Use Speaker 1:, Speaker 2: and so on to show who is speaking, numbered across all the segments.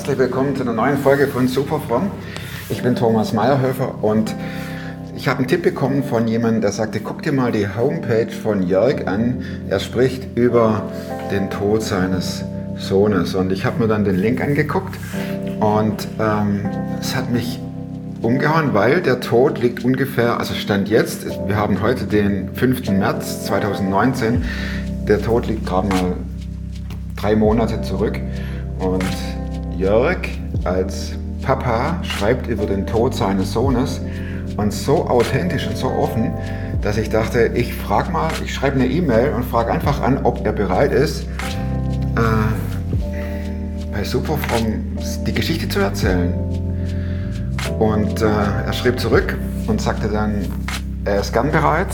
Speaker 1: Herzlich willkommen zu einer neuen Folge von Superfromm. Ich bin Thomas Meyerhöfer und ich habe einen Tipp bekommen von jemandem, der sagte, guck dir mal die Homepage von Jörg an. Er spricht über den Tod seines Sohnes und ich habe mir dann den Link angeguckt und es hat mich umgehauen, weil der Tod liegt ungefähr, also Stand jetzt, wir haben heute den 5. März 2019, der Tod liegt gerade mal 3 Monate zurück und Jörg als Papa schreibt über den Tod seines Sohnes und so authentisch und so offen, dass ich dachte, ich schreibe eine E-Mail und frage einfach an, ob er bereit ist, bei Superfromm die Geschichte zu erzählen. Und er schrieb zurück und sagte dann, er ist gern bereit,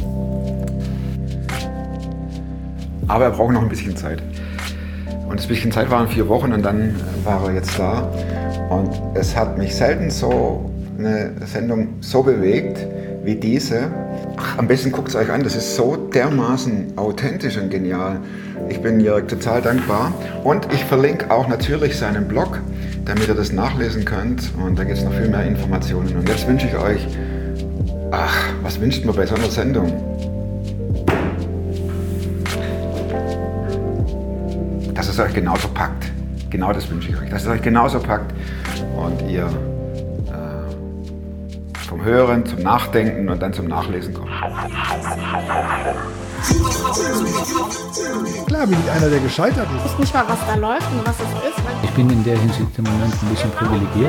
Speaker 1: aber er braucht noch ein bisschen Zeit. Und das bisschen Zeit waren 4 Wochen und dann war er jetzt da. Und es hat mich selten so eine Sendung so bewegt wie diese. Am besten guckt es euch an, das ist so dermaßen authentisch und genial. Ich bin Jörg total dankbar. Und ich verlinke auch natürlich seinen Blog, damit ihr das nachlesen könnt. Und da gibt es noch viel mehr Informationen. Und jetzt wünsche ich euch, was wünscht man bei so einer Sendung? Dass es euch genauso packt. Genau das wünsche ich euch. Dass es euch genauso packt und ihr vom Hören zum Nachdenken und dann zum Nachlesen kommt.
Speaker 2: Klar bin ich einer, der gescheitert ist.
Speaker 3: Ich weiß nicht mal, was da läuft und was es ist.
Speaker 4: Ich bin in der Hinsicht im Moment ein bisschen privilegiert.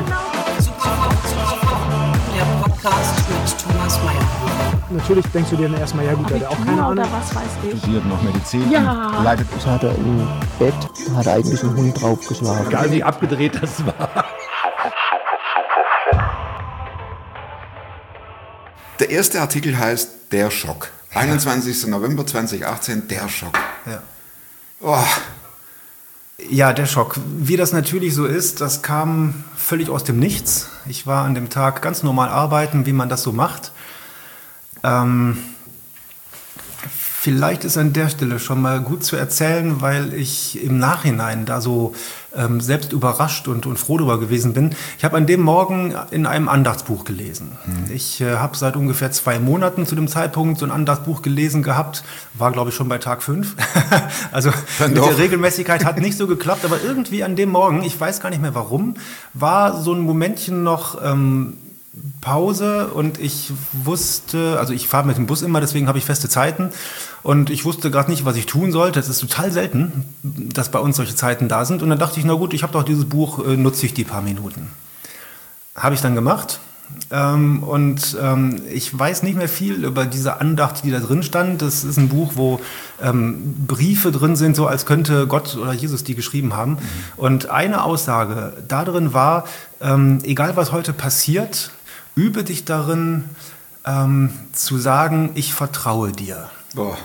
Speaker 5: Der Podcast mit Thomas Meyerhöfer.
Speaker 2: Natürlich denkst du dir dann erstmal, ja gut, der hat auch keine
Speaker 3: Oder
Speaker 2: Ahnung.
Speaker 3: was weiß ich.
Speaker 1: Studiert noch Medizin.
Speaker 3: Ja.
Speaker 1: Leidet
Speaker 6: Das hat er im Bett, hat er eigentlich einen Hund draufgeschlagen.
Speaker 2: Egal wie abgedreht das war.
Speaker 1: Der erste Artikel heißt Der Schock. 21. November 2018, Der Schock.
Speaker 7: Ja.
Speaker 1: Oh,
Speaker 7: Ja, der Schock. Wie das natürlich so ist, das kam völlig aus dem Nichts. Ich war an dem Tag ganz normal arbeiten, wie man das so macht. Vielleicht ist an der Stelle schon mal gut zu erzählen, weil ich im Nachhinein da so selbst überrascht und froh darüber gewesen bin. Ich habe an dem Morgen in einem Andachtsbuch gelesen. Ich habe seit ungefähr 2 Monaten zu dem Zeitpunkt so ein Andachtsbuch gelesen gehabt. War, glaube ich, schon bei Tag 5. Also mit der Regelmäßigkeit hat nicht so geklappt. Aber irgendwie an dem Morgen, ich weiß gar nicht mehr warum, war so ein Momentchen noch Pause und ich wusste, also ich fahre mit dem Bus immer, deswegen habe ich feste Zeiten und ich wusste gerade nicht, was ich tun sollte. Es ist total selten, dass bei uns solche Zeiten da sind und dann dachte ich, na gut, ich habe doch dieses Buch, nutze ich die paar Minuten. Habe ich dann gemacht ich weiß nicht mehr viel über diese Andacht, die da drin stand. Das ist ein Buch, wo Briefe drin sind, so als könnte Gott oder Jesus die geschrieben haben. Und eine Aussage da drin war, egal was heute passiert, übe dich darin, zu sagen, ich vertraue dir.
Speaker 1: boah,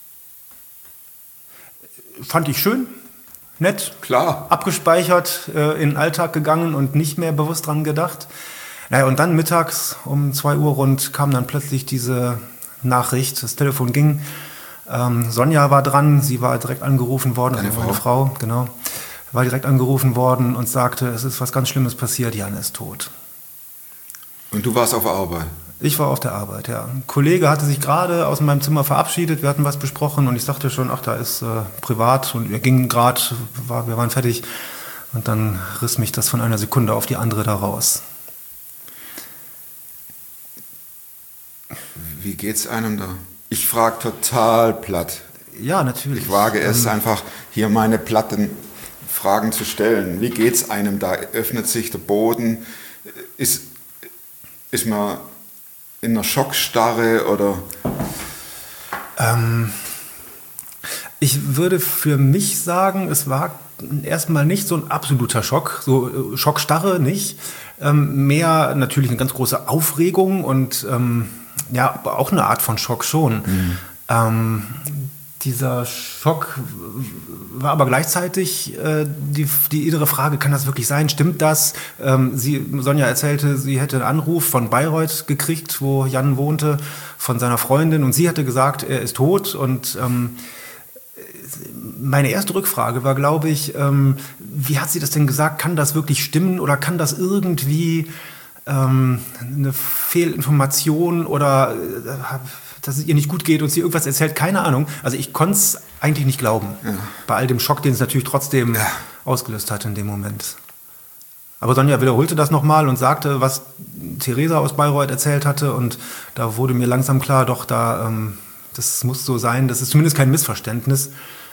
Speaker 7: Fand ich schön, nett,
Speaker 1: klar.
Speaker 7: abgespeichert, in den Alltag gegangen und nicht mehr bewusst dran gedacht. Naja, und dann mittags um 2 Uhr rund kam dann plötzlich diese Nachricht, das Telefon ging. Sonja war dran, sie war direkt angerufen worden,
Speaker 1: Deine
Speaker 7: meine Frau, genau, war direkt angerufen worden und sagte, es ist was ganz Schlimmes passiert, Jan ist tot.
Speaker 1: Und du warst auf der Arbeit?
Speaker 7: Ich war auf der Arbeit, ja. Ein Kollege hatte sich gerade aus meinem Zimmer verabschiedet, wir hatten was besprochen und ich dachte schon, da ist privat und wir gingen gerade, wir waren fertig und dann riss mich das von einer Sekunde auf die andere da raus.
Speaker 1: Wie geht's einem da? Ich frage total platt.
Speaker 7: Ja, natürlich.
Speaker 1: Ich wage es einfach, hier meine platten Fragen zu stellen. Wie geht's einem da? Öffnet sich der Boden? Ist man in einer Schockstarre oder?
Speaker 7: Ich würde für mich sagen, es war erstmal nicht so ein absoluter Schock, so Schockstarre nicht. Mehr natürlich eine ganz große Aufregung und aber auch eine Art von Schock schon. Dieser Schock war aber gleichzeitig die innere Frage, kann das wirklich sein? Stimmt das? Sonja erzählte, sie hätte einen Anruf von Bayreuth gekriegt, wo Jan wohnte, von seiner Freundin und sie hatte gesagt, er ist tot und meine erste Rückfrage war, glaube ich, wie hat sie das denn gesagt? Kann das wirklich stimmen oder kann das irgendwie eine Fehlinformation oder dass es ihr nicht gut geht und sie irgendwas erzählt? Keine Ahnung. Also ich konnte es eigentlich nicht glauben. Ja. Bei all dem Schock, den es natürlich trotzdem ausgelöst hat in dem Moment. Aber Sonja wiederholte das nochmal und sagte, was Theresa aus Bayreuth erzählt hatte. Und da wurde mir langsam klar, doch, das muss so sein. Das ist zumindest kein Missverständnis.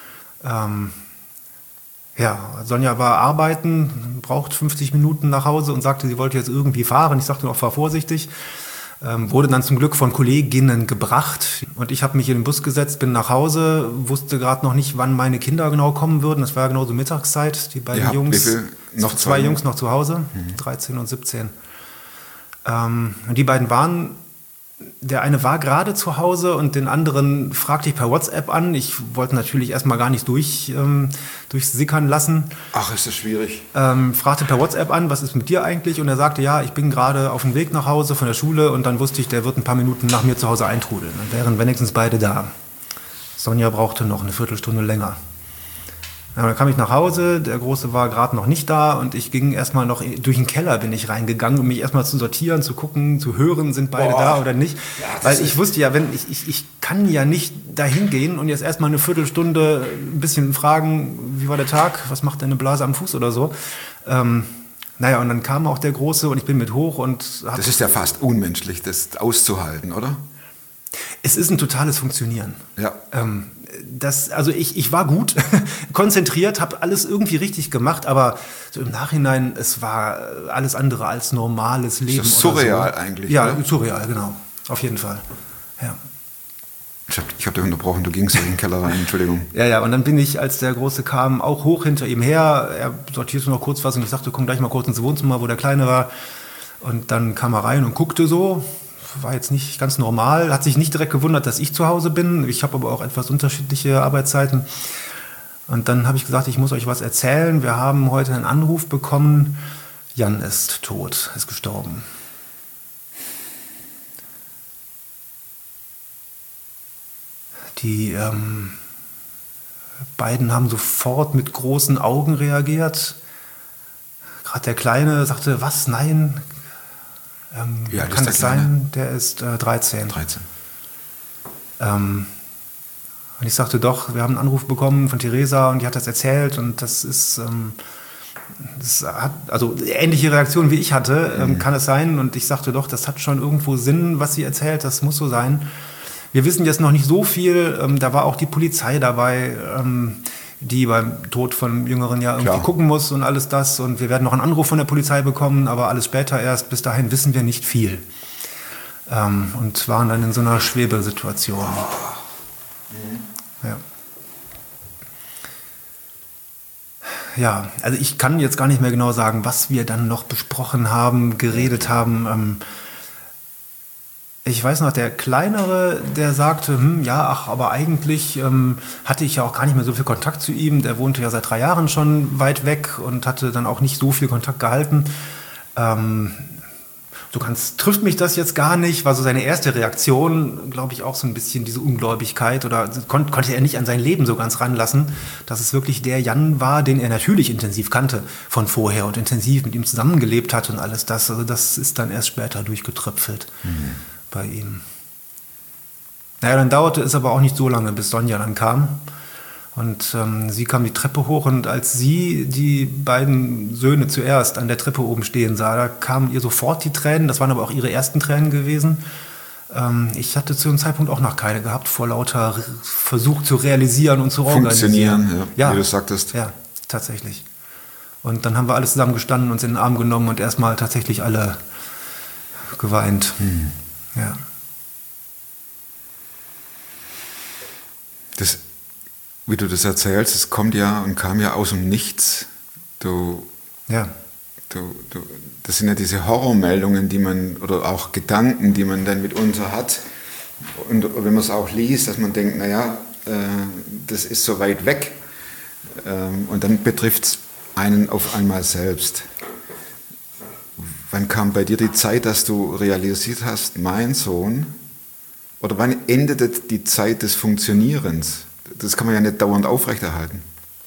Speaker 7: Sonja war arbeiten, braucht 50 Minuten nach Hause und sagte, sie wollte jetzt irgendwie fahren. Ich sagte noch, fahr vorsichtig. Wurde dann zum Glück von Kolleginnen gebracht. Und ich habe mich in den Bus gesetzt, bin nach Hause, wusste gerade noch nicht, wann meine Kinder genau kommen würden. Das war ja genau so Mittagszeit. Die beiden Jungs, zwei Jungs noch zu Hause, 13 und 17. Und die beiden waren, der eine war gerade zu Hause und den anderen fragte ich per WhatsApp an. Ich wollte natürlich erstmal gar nicht durchsickern lassen.
Speaker 1: Ach, ist das schwierig.
Speaker 7: Fragte per WhatsApp an, was ist mit dir eigentlich? Und er sagte, ja, ich bin gerade auf dem Weg nach Hause von der Schule. Und dann wusste ich, der wird ein paar Minuten nach mir zu Hause eintrudeln. Dann wären wenigstens beide da. Sonja brauchte noch eine Viertelstunde länger. Ja, dann kam ich nach Hause, der Große war gerade noch nicht da und ich ging erstmal noch durch den Keller, bin ich reingegangen, um mich erstmal zu sortieren, zu gucken, zu hören, sind beide da oder nicht. Ja, weil ich wusste ja, ich kann ja nicht dahin gehen und jetzt erstmal eine Viertelstunde ein bisschen fragen, wie war der Tag, was macht deine Blase am Fuß oder so. Und dann kam auch der Große und ich bin mit hoch und
Speaker 1: das ist ja fast unmenschlich, das auszuhalten, oder?
Speaker 7: Es ist ein totales Funktionieren.
Speaker 1: Ja.
Speaker 7: Ich war gut, konzentriert, habe alles irgendwie richtig gemacht, aber so im Nachhinein, es war alles andere als normales Leben.
Speaker 1: Das ist surreal so. Eigentlich.
Speaker 7: Ja,
Speaker 1: oder?
Speaker 7: Surreal, genau. Auf jeden Fall. Ja.
Speaker 1: Ich hab dich unterbrochen, du gingst in den Keller rein, Entschuldigung.
Speaker 7: Ja, und dann bin ich, als der Große kam, auch hoch hinter ihm her. Er sortierte noch kurz was und ich sagte, komm gleich mal kurz ins Wohnzimmer, wo der Kleine war. Und dann kam er rein und guckte so. War jetzt nicht ganz normal, hat sich nicht direkt gewundert, dass ich zu Hause bin. Ich habe aber auch etwas unterschiedliche Arbeitszeiten. Und dann habe ich gesagt, ich muss euch was erzählen. Wir haben heute einen Anruf bekommen. Jan ist tot, ist gestorben. Die beiden haben sofort mit großen Augen reagiert. Gerade der Kleine sagte, was, nein? Kann das sein? Der ist 13.
Speaker 1: 13.
Speaker 7: Und ich sagte, doch, wir haben einen Anruf bekommen von Theresa und die hat das erzählt und das ist, das hat, also ähnliche Reaktion wie ich hatte, kann es sein. Und ich sagte, doch, das hat schon irgendwo Sinn, was sie erzählt, das muss so sein. Wir wissen jetzt noch nicht so viel, da war auch die Polizei dabei, die beim Tod von Jüngeren ja irgendwie gucken muss und alles das. Und wir werden noch einen Anruf von der Polizei bekommen, aber alles später erst. Bis dahin wissen wir nicht viel. Und waren dann in so einer Schwebesituation. Ja, also ich kann jetzt gar nicht mehr genau sagen, was wir dann noch besprochen haben, geredet haben. Ich weiß noch, der Kleinere, der sagte, aber eigentlich hatte ich ja auch gar nicht mehr so viel Kontakt zu ihm. Der wohnte ja seit 3 Jahren schon weit weg und hatte dann auch nicht so viel Kontakt gehalten. So ganz trifft mich das jetzt gar nicht, war so seine erste Reaktion, glaube ich, auch so ein bisschen diese Ungläubigkeit oder konnte er nicht an sein Leben so ganz ranlassen, dass es wirklich der Jan war, den er natürlich intensiv kannte von vorher und intensiv mit ihm zusammengelebt hat und alles das. Also das ist dann erst später durchgetröpfelt. Bei ihm. Dann dauerte es aber auch nicht so lange, bis Sonja dann kam. Und sie kam die Treppe hoch und als sie die beiden Söhne zuerst an der Treppe oben stehen sah, da kamen ihr sofort die Tränen. Das waren aber auch ihre ersten Tränen gewesen. Ich hatte zu dem Zeitpunkt auch noch keine gehabt, vor lauter Versuch zu realisieren und zu organisieren.
Speaker 1: Funktionieren, ja, wie du sagtest.
Speaker 7: Ja, tatsächlich. Und dann haben wir alle zusammen gestanden, uns in den Arm genommen und erstmal tatsächlich alle geweint. Ja.
Speaker 1: Das, wie du das erzählst, es kam ja aus dem Nichts. Das sind ja diese Horrormeldungen, die man, oder auch Gedanken, die man dann mitunter hat. Und wenn man es auch liest, dass man denkt, das ist so weit weg. Und dann betrifft es einen auf einmal selbst. Wann kam bei dir die Zeit, dass du realisiert hast, mein Sohn, oder wann endete die Zeit des Funktionierens? das kann man ja nicht dauernd aufrechterhalten.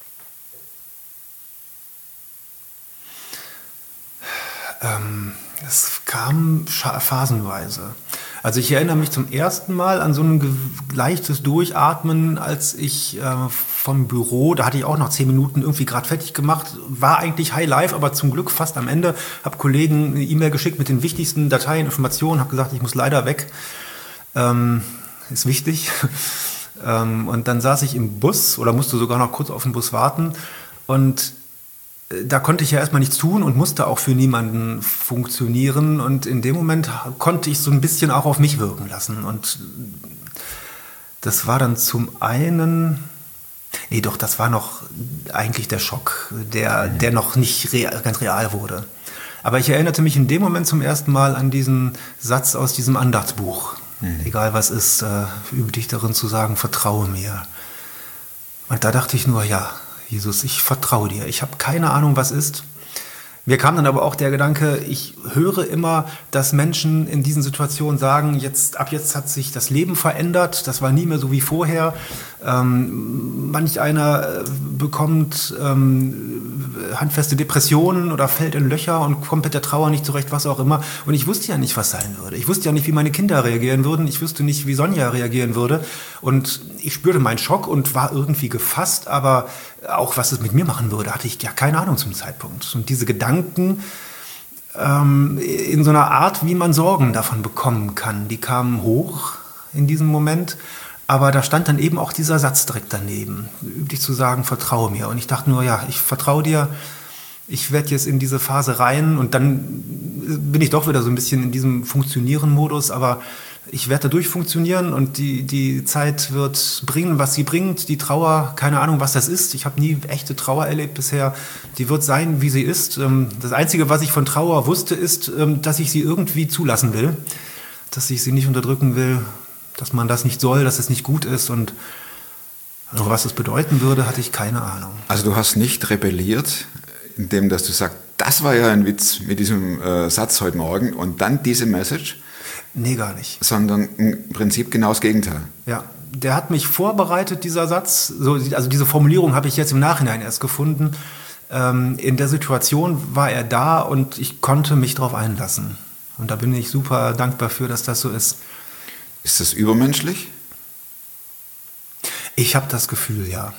Speaker 7: Es kam phasenweise. Also ich erinnere mich zum ersten Mal an so ein leichtes Durchatmen, als ich vom Büro, da hatte ich auch noch 10 Minuten irgendwie gerade fertig gemacht, war eigentlich High Life, aber zum Glück fast am Ende, habe Kollegen eine E-Mail geschickt mit den wichtigsten Dateien, Informationen, habe gesagt, ich muss leider weg, ist wichtig. Und dann saß ich im Bus oder musste sogar noch kurz auf den Bus warten und da konnte ich ja erstmal nichts tun und musste auch für niemanden funktionieren. Und in dem Moment konnte ich so ein bisschen auch auf mich wirken lassen. Und das war dann zum einen, das war noch eigentlich der Schock, der noch nicht ganz real wurde. Aber ich erinnerte mich in dem Moment zum ersten Mal an diesen Satz aus diesem Andachtsbuch. Egal was ist, übe dich darin zu sagen, vertraue mir. Und da dachte ich nur, ja, Jesus, ich vertraue dir. Ich habe keine Ahnung, was ist. Mir kam dann aber auch der Gedanke, ich höre immer, dass Menschen in diesen Situationen sagen, ab jetzt hat sich das Leben verändert, das war nie mehr so wie vorher. Manch einer bekommt handfeste Depressionen oder fällt in Löcher und kommt mit der Trauer nicht zurecht, was auch immer. Und ich wusste ja nicht, was sein würde. Ich wusste ja nicht, wie meine Kinder reagieren würden. Ich wusste nicht, wie Sonja reagieren würde. Und ich spürte meinen Schock und war irgendwie gefasst, aber auch was es mit mir machen würde, hatte ich ja keine Ahnung zum Zeitpunkt. Und diese Gedanken in so einer Art, wie man Sorgen davon bekommen kann, die kamen hoch in diesem Moment. Aber da stand dann eben auch dieser Satz direkt daneben, üb dich zu sagen, vertraue mir. Und ich dachte nur, ja, ich vertraue dir, ich werde jetzt in diese Phase rein und dann bin ich doch wieder so ein bisschen in diesem Funktionieren-Modus, aber ich werde da durchfunktionionieren und die Zeit wird bringen, was sie bringt. Die Trauer, keine Ahnung, was das ist. Ich habe nie echte Trauer erlebt bisher. Die wird sein, wie sie ist. Das Einzige, was ich von Trauer wusste, ist, dass ich sie irgendwie zulassen will, dass ich sie nicht unterdrücken will, dass man das nicht soll, dass es nicht gut ist und was es bedeuten würde, hatte ich keine Ahnung.
Speaker 1: Also du hast nicht rebelliert, indem dass du sagst, das war ja ein Witz mit diesem Satz heute Morgen und dann diese Message?
Speaker 7: Nee, gar nicht.
Speaker 1: Sondern im Prinzip genau das Gegenteil.
Speaker 7: Ja, der hat mich vorbereitet, dieser Satz. Also diese Formulierung habe ich jetzt im Nachhinein erst gefunden. In der Situation war er da und ich konnte mich darauf einlassen. Und da bin ich super dankbar für, dass das so ist.
Speaker 1: Ist das übermenschlich?
Speaker 7: Ich habe das Gefühl, ja.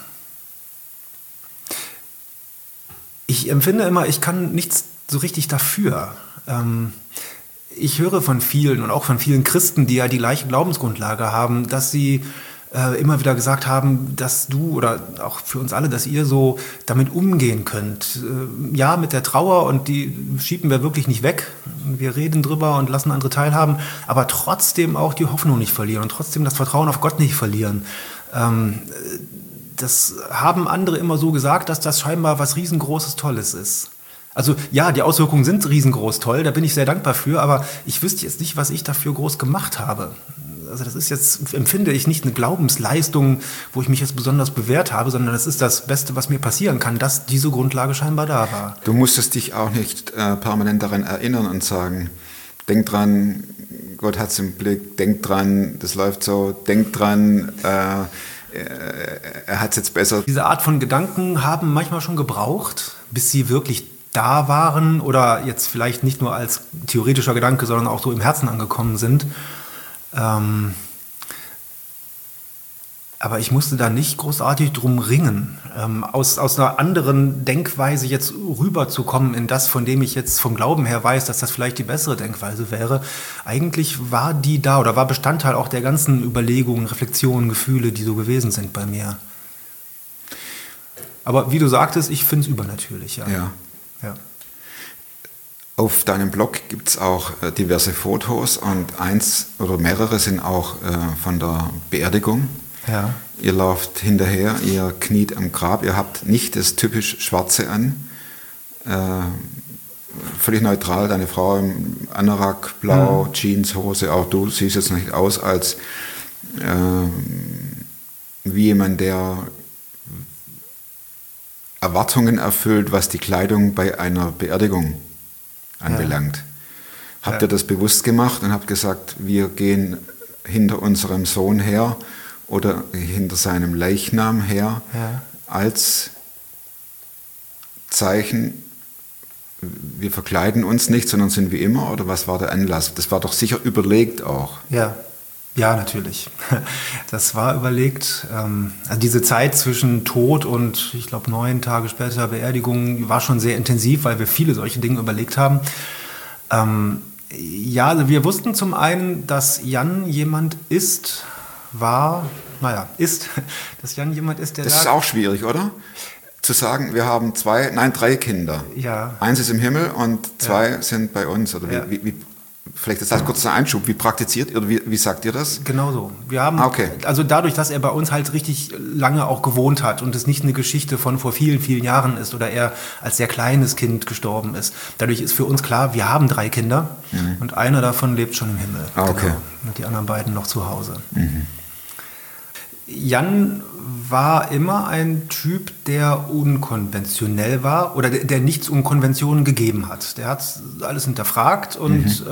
Speaker 7: Ich empfinde immer, ich kann nichts so richtig dafür. Ich höre von vielen und auch von vielen Christen, die ja die gleiche Glaubensgrundlage haben, dass sie immer wieder gesagt haben, dass du oder auch für uns alle, dass ihr so damit umgehen könnt. Ja, mit der Trauer und die schieben wir wirklich nicht weg. Wir reden drüber und lassen andere teilhaben, aber trotzdem auch die Hoffnung nicht verlieren und trotzdem das Vertrauen auf Gott nicht verlieren. Das haben andere immer so gesagt, dass das scheinbar was riesengroßes, Tolles ist. Also ja, die Auswirkungen sind riesengroß toll, da bin ich sehr dankbar für, aber ich wüsste jetzt nicht, was ich dafür groß gemacht habe. Also das ist jetzt, empfinde ich nicht eine Glaubensleistung, wo ich mich jetzt besonders bewährt habe, sondern das ist das Beste, was mir passieren kann, dass diese Grundlage scheinbar da war.
Speaker 1: Du musstest dich auch nicht permanent daran erinnern und sagen, denk dran, Gott hat's im Blick, denk dran, das läuft so, denk dran, er hat's jetzt besser.
Speaker 7: Diese Art von Gedanken haben manchmal schon gebraucht, bis sie wirklich da waren oder jetzt vielleicht nicht nur als theoretischer Gedanke, sondern auch so im Herzen angekommen sind. Aber ich musste da nicht großartig drum ringen, aus einer anderen Denkweise jetzt rüberzukommen in das, von dem ich jetzt vom Glauben her weiß, dass das vielleicht die bessere Denkweise wäre. Eigentlich war die da oder war Bestandteil auch der ganzen Überlegungen, Reflexionen, Gefühle, die so gewesen sind bei mir. Aber wie du sagtest, ich finde es übernatürlich, ja.
Speaker 1: Ja.
Speaker 7: Ja.
Speaker 1: Auf deinem Blog gibt es auch diverse Fotos und eins oder mehrere sind auch von der Beerdigung.
Speaker 7: Ja.
Speaker 1: Ihr lauft hinterher, ihr kniet am Grab, ihr habt nicht das typisch Schwarze an, völlig neutral, deine Frau im Anorak, blau, Jeans, Hose, auch du siehst jetzt nicht aus als wie jemand, der Erwartungen erfüllt, was die Kleidung bei einer Beerdigung anbelangt. Ja. Habt ihr das bewusst gemacht und habt gesagt, wir gehen hinter unserem Sohn her oder hinter seinem Leichnam her
Speaker 7: Ja.
Speaker 1: als Zeichen, wir verkleiden uns nicht, sondern sind wie immer? Oder was war der Anlass? Das war doch sicher überlegt auch.
Speaker 7: Ja, ja, natürlich. Das war überlegt. Also diese Zeit zwischen Tod und, ich glaube, 9 Tage später Beerdigung war schon sehr intensiv, weil wir viele solche Dinge überlegt haben. Ja, also wir wussten zum einen, dass Jan jemand ist, dass Jan jemand ist, der
Speaker 1: Das ist auch schwierig, oder? Zu sagen, wir haben 3 Kinder.
Speaker 7: Ja.
Speaker 1: Eins ist im Himmel und 2 sind bei uns. Oder
Speaker 7: Ja.
Speaker 1: wie, vielleicht ist das kurz ein Einschub. Wie praktiziert ihr oder wie sagt ihr das?
Speaker 7: Genau so. Wir haben,
Speaker 1: Okay.
Speaker 7: also dadurch, dass er bei uns halt richtig lange auch gewohnt hat und es nicht eine Geschichte von vor vielen, vielen Jahren ist oder er als sehr kleines Kind gestorben ist, dadurch ist für uns klar, wir haben 3 Kinder und einer davon lebt schon im Himmel.
Speaker 1: Okay.
Speaker 7: Genau. Und die anderen beiden noch zu Hause. Jan war immer ein Typ, der unkonventionell war oder der nichts um Konventionen gegeben hat. Der hat alles hinterfragt und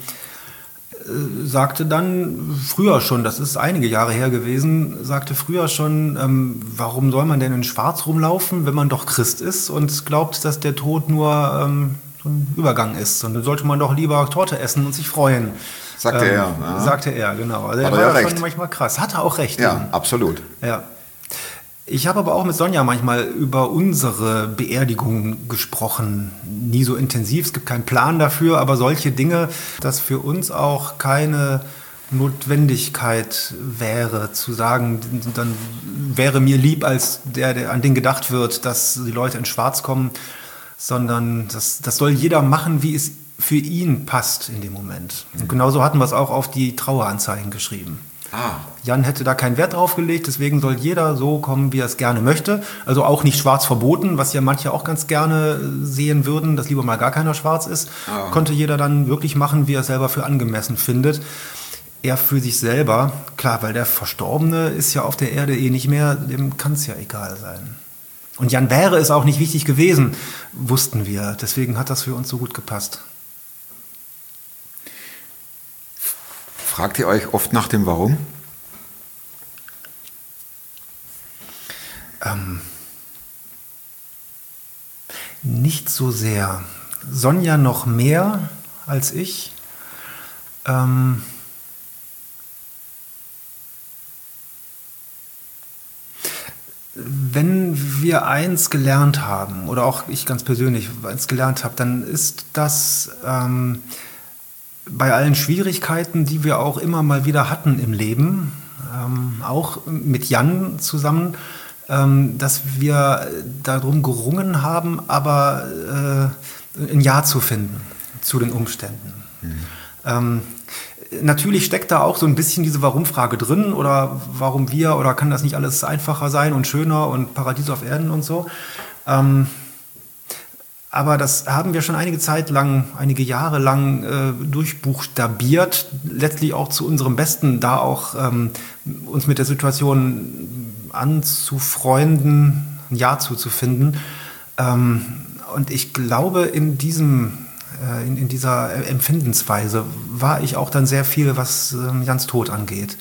Speaker 7: sagte dann früher schon, das ist einige Jahre her gewesen, sagte früher schon, warum soll man denn in Schwarz rumlaufen, wenn man doch Christ ist und glaubt, dass der Tod nur so ein Übergang ist. Und dann sollte man doch lieber Torte essen und sich freuen.
Speaker 1: Sagte er. Ja.
Speaker 7: Sagte er, genau. Also
Speaker 1: Hat
Speaker 7: er
Speaker 1: er ja
Speaker 7: war schon
Speaker 1: recht.
Speaker 7: manchmal krass. Hat er auch recht.
Speaker 1: Ja, absolut.
Speaker 7: Ja. Ich habe aber auch mit Sonja manchmal über unsere Beerdigung gesprochen. Nie so intensiv, es gibt keinen Plan dafür, aber solche Dinge, dass für uns auch keine Notwendigkeit wäre, zu sagen, dann wäre mir lieb, als der an den gedacht wird, dass die Leute in Schwarz kommen, sondern das soll jeder machen, wie es für ihn passt in dem Moment. Und genauso hatten wir es auch auf die Traueranzeigen geschrieben. Jan hätte da keinen Wert drauf gelegt, deswegen soll jeder so kommen, wie er es gerne möchte. Also auch nicht schwarz verboten, was ja manche auch ganz gerne sehen würden, dass lieber mal gar keiner schwarz ist. Konnte jeder dann wirklich machen, wie er es selber für angemessen findet. Er für sich selber, klar, weil der Verstorbene ist ja auf der Erde eh nicht mehr, dem kann es ja egal sein. Und Jan wäre es auch nicht wichtig gewesen, wussten wir. Deswegen hat das für uns so gut gepasst.
Speaker 1: Fragt ihr euch oft nach dem Warum?
Speaker 7: Nicht so sehr. Sonja noch mehr als ich. Wenn wir eins gelernt haben, oder auch ich ganz persönlich eins gelernt habe, dann ist das bei allen Schwierigkeiten, die wir auch immer mal wieder hatten im Leben, auch mit Jan zusammen, dass wir darum gerungen haben, aber ein Ja zu finden zu den Umständen. Natürlich steckt da auch so ein bisschen diese Warum-Frage drin oder warum wir oder kann das nicht alles einfacher sein und schöner und Paradies auf Erden und so. Aber das haben wir schon einige Jahre lang durchbuchstabiert, letztlich auch zu unserem Besten, da auch uns mit der Situation anzufreunden, ein Ja zuzufinden. Und ich glaube, in dieser Empfindensweise war ich auch dann sehr viel, was Jans Tod angeht.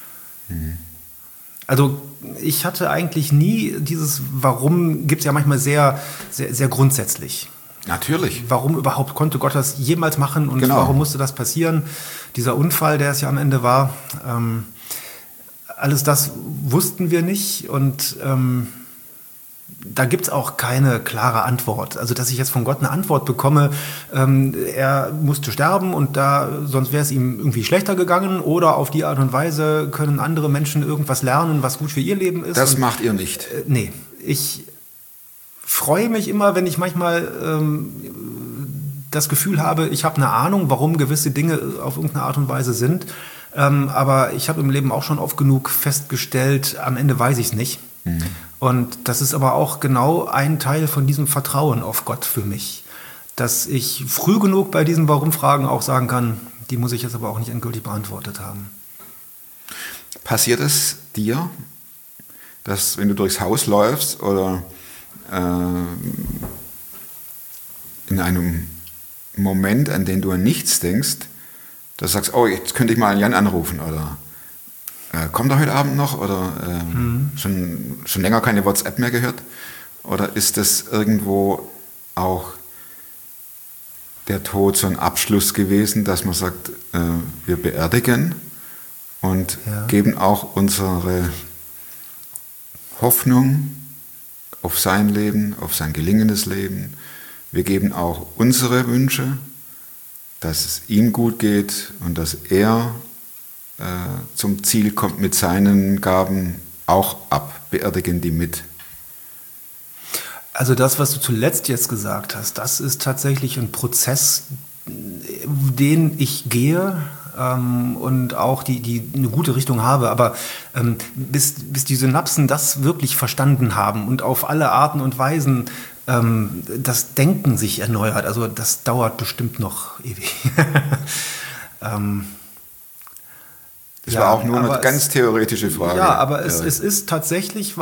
Speaker 7: Also ich hatte eigentlich nie dieses Warum, gibt es ja manchmal sehr, sehr, sehr grundsätzlich.
Speaker 1: Natürlich.
Speaker 7: Warum überhaupt konnte Gott das jemals machen und
Speaker 1: Genau.
Speaker 7: warum musste das passieren? Dieser Unfall, der es ja am Ende war, alles das wussten wir nicht und da gibt es auch keine klare Antwort. Also, dass ich jetzt von Gott eine Antwort bekomme, er musste sterben und sonst wäre es ihm irgendwie schlechter gegangen oder auf die Art und Weise können andere Menschen irgendwas lernen, was gut für ihr Leben ist.
Speaker 1: Das macht ihr nicht.
Speaker 7: Nee, ich freue mich immer, wenn ich manchmal das Gefühl habe, ich habe eine Ahnung, warum gewisse Dinge auf irgendeine Art und Weise sind. Aber ich habe im Leben auch schon oft genug festgestellt, am Ende weiß ich es nicht. Und das ist aber auch genau ein Teil von diesem Vertrauen auf Gott für mich, dass ich früh genug bei diesen Warum-Fragen auch sagen kann, die muss ich jetzt aber auch nicht endgültig beantwortet haben.
Speaker 1: Passiert es dir, dass wenn du durchs Haus läufst oder in einem Moment, an den du an nichts denkst, dass du sagst, oh, jetzt könnte ich mal einen Jan anrufen oder Kommt er heute Abend noch oder schon länger keine WhatsApp mehr gehört? Oder ist das irgendwo auch der Tod so ein Abschluss gewesen, dass man sagt, wir beerdigen und geben auch unsere Hoffnung auf sein Leben, auf sein gelingendes Leben. Wir geben auch unsere Wünsche, dass es ihm gut geht und dass er zum Ziel kommt mit seinen Gaben auch ab, beerdigen die mit.
Speaker 7: Also das, was du zuletzt jetzt gesagt hast, das ist tatsächlich ein Prozess, den ich gehe und auch die eine gute Richtung habe. Aber bis die Synapsen das wirklich verstanden haben und auf alle Arten und Weisen das Denken sich erneuert, also das dauert bestimmt noch ewig.
Speaker 1: Das war auch nur eine ganz theoretische Frage.
Speaker 7: Ja, aber es ist tatsächlich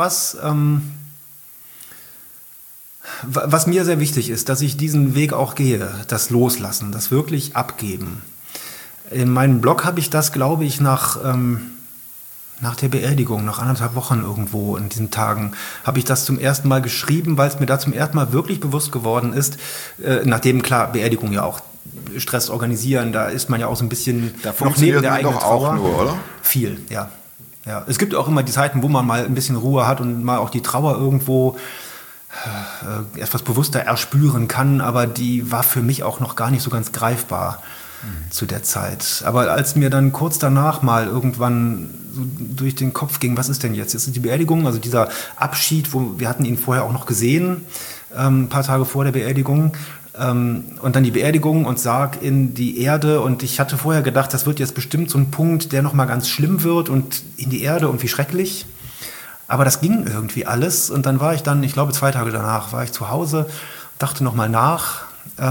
Speaker 7: was mir sehr wichtig ist, dass ich diesen Weg auch gehe, das Loslassen, das wirklich Abgeben. In meinem Blog habe ich das, glaube ich, nach der Beerdigung, nach 1,5 Wochen irgendwo in diesen Tagen, habe ich das zum ersten Mal geschrieben, weil es mir da zum ersten Mal wirklich bewusst geworden ist, nachdem, klar, Beerdigung ja auch Stress organisieren, da ist man ja auch so ein bisschen
Speaker 1: da noch neben der eigenen Trauer. Auch nur, oder?
Speaker 7: Viel, ja. Es gibt auch immer die Zeiten, wo man mal ein bisschen Ruhe hat und mal auch die Trauer irgendwo etwas bewusster erspüren kann, aber die war für mich auch noch gar nicht so ganz greifbar zu der Zeit. Aber als mir dann kurz danach mal irgendwann so durch den Kopf ging, was ist denn jetzt? Jetzt ist die Beerdigung, also dieser Abschied, wir hatten ihn vorher auch noch gesehen, ein paar Tage vor der Beerdigung, und dann die Beerdigung und Sarg in die Erde, und ich hatte vorher gedacht, das wird jetzt bestimmt so ein Punkt, der nochmal ganz schlimm wird und in die Erde und wie schrecklich. Aber das ging irgendwie alles, und dann war ich ich glaube 2 Tage danach, war ich zu Hause, dachte nochmal nach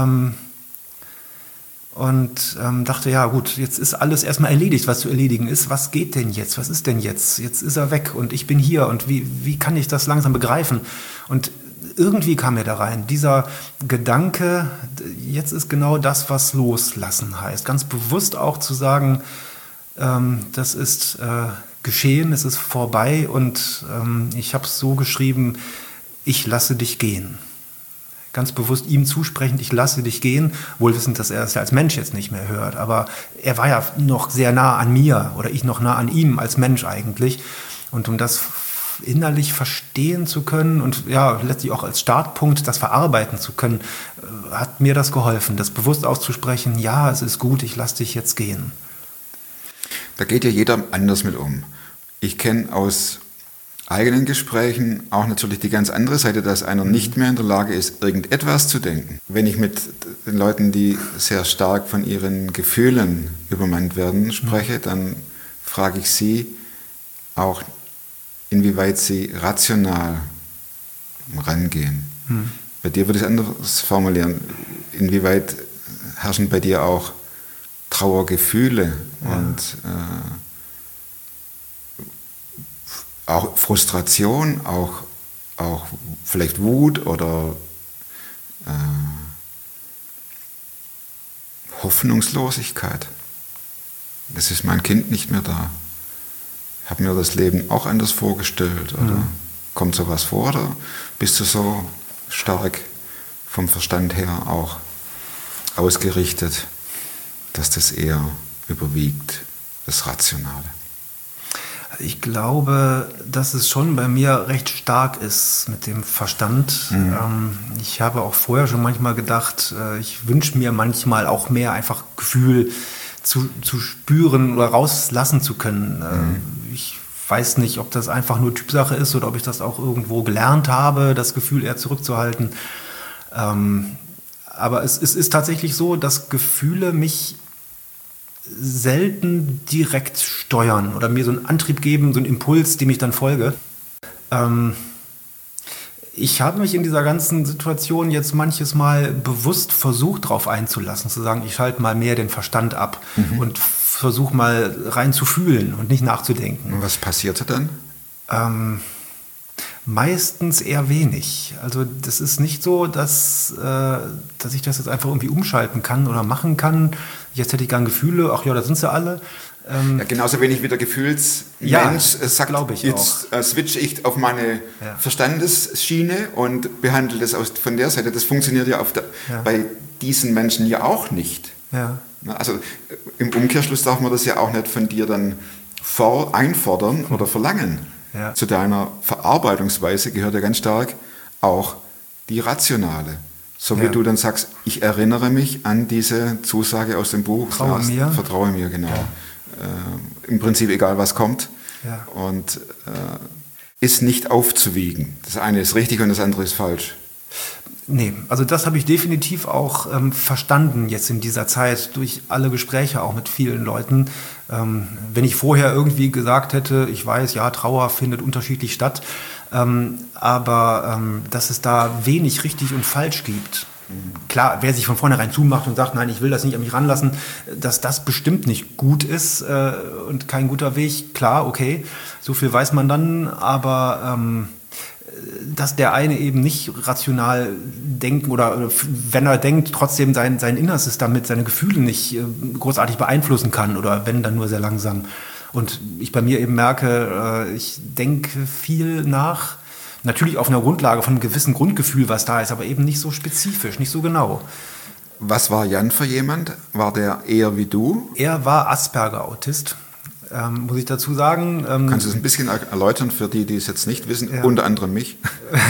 Speaker 7: und dachte, ja gut, jetzt ist alles erstmal erledigt, was zu erledigen ist. Was geht denn jetzt? Was ist denn jetzt? Jetzt ist er weg und ich bin hier, und wie kann ich das langsam begreifen? Und irgendwie kam mir da rein, dieser Gedanke, jetzt ist genau das, was loslassen heißt. Ganz bewusst auch zu sagen, das ist geschehen, es ist vorbei, und ich habe es so geschrieben, ich lasse dich gehen. Ganz bewusst ihm zusprechend, ich lasse dich gehen, wohl wissend, dass er es ja als Mensch jetzt nicht mehr hört. Aber er war ja noch sehr nah an mir, oder ich noch nah an ihm als Mensch eigentlich. Und um das innerlich verstehen zu können und ja, letztlich auch als Startpunkt das verarbeiten zu können, hat mir das geholfen, das bewusst auszusprechen, ja, es ist gut, ich lasse dich jetzt gehen.
Speaker 1: Da geht ja jeder anders mit um. Ich kenne aus eigenen Gesprächen auch natürlich die ganz andere Seite, dass einer nicht mehr in der Lage ist, irgendetwas zu denken. Wenn ich mit den Leuten, die sehr stark von ihren Gefühlen übermannt werden, spreche, dann frage ich sie auch, inwieweit sie rational rangehen. Bei dir würde ich es anders formulieren. Inwieweit herrschen bei dir auch Trauergefühle und auch Frustration, auch vielleicht Wut oder Hoffnungslosigkeit. Es ist mein Kind nicht mehr da. Ich habe mir das Leben auch anders vorgestellt. Oder kommt sowas vor? Oder bist du so stark vom Verstand her auch ausgerichtet, dass das eher überwiegt, das Rationale?
Speaker 7: Ich glaube, dass es schon bei mir recht stark ist mit dem Verstand. Ich habe auch vorher schon manchmal gedacht, ich wünsche mir manchmal auch mehr einfach Gefühl zu spüren oder rauslassen zu können. Ich weiß nicht, ob das einfach nur Typsache ist oder ob ich das auch irgendwo gelernt habe, das Gefühl eher zurückzuhalten. Aber es ist tatsächlich so, dass Gefühle mich selten direkt steuern oder mir so einen Antrieb geben, so einen Impuls, dem ich dann folge. Ich habe mich in dieser ganzen Situation jetzt manches Mal bewusst versucht, darauf einzulassen, zu sagen, ich schalte mal mehr den Verstand ab und versuche mal rein zu fühlen und nicht nachzudenken.
Speaker 1: Und was passierte dann?
Speaker 7: Meistens eher wenig. Also das ist nicht so, dass ich das jetzt einfach irgendwie umschalten kann oder machen kann. Jetzt hätte ich gern Gefühle, ach ja, da sind sie alle.
Speaker 1: Ja, genauso wenig wie der Gefühlsmensch sagt, jetzt switche ich auf meine Verstandesschiene und behandle das von der Seite. Das funktioniert ja bei diesen Menschen ja auch nicht.
Speaker 7: Ja.
Speaker 1: Also im Umkehrschluss darf man das ja auch nicht von dir dann einfordern oder verlangen.
Speaker 7: Ja.
Speaker 1: Zu deiner Verarbeitungsweise gehört ja ganz stark auch die rationale. So wie du dann sagst, ich erinnere mich an diese Zusage aus dem Buch. Vertraue mir, genau. Ja. Im Prinzip egal, was kommt.
Speaker 7: Ja.
Speaker 1: Und ist nicht aufzuwiegen. Das eine ist richtig und das andere ist falsch.
Speaker 7: Nee, also das habe ich definitiv auch verstanden jetzt in dieser Zeit durch alle Gespräche auch mit vielen Leuten. Wenn ich vorher irgendwie gesagt hätte, ich weiß, ja, Trauer findet unterschiedlich statt, aber dass es da wenig richtig und falsch gibt. Klar, wer sich von vornherein zumacht und sagt, nein, ich will das nicht an mich ranlassen, dass das bestimmt nicht gut ist und kein guter Weg, klar, okay, so viel weiß man dann, aber dass der eine eben nicht rational denken oder wenn er denkt, trotzdem sein Innerstes damit, seine Gefühle nicht großartig beeinflussen kann oder wenn, dann nur sehr langsam. Und ich bei mir eben merke, ich denke viel nach, natürlich auf einer Grundlage von einem gewissen Grundgefühl, was da ist, aber eben nicht so spezifisch, nicht so genau.
Speaker 1: Was war Jan für jemand? War der eher wie du?
Speaker 7: Er war Asperger-Autist, muss ich dazu sagen.
Speaker 1: Kannst du es ein bisschen erläutern für die es jetzt nicht wissen, unter anderem mich?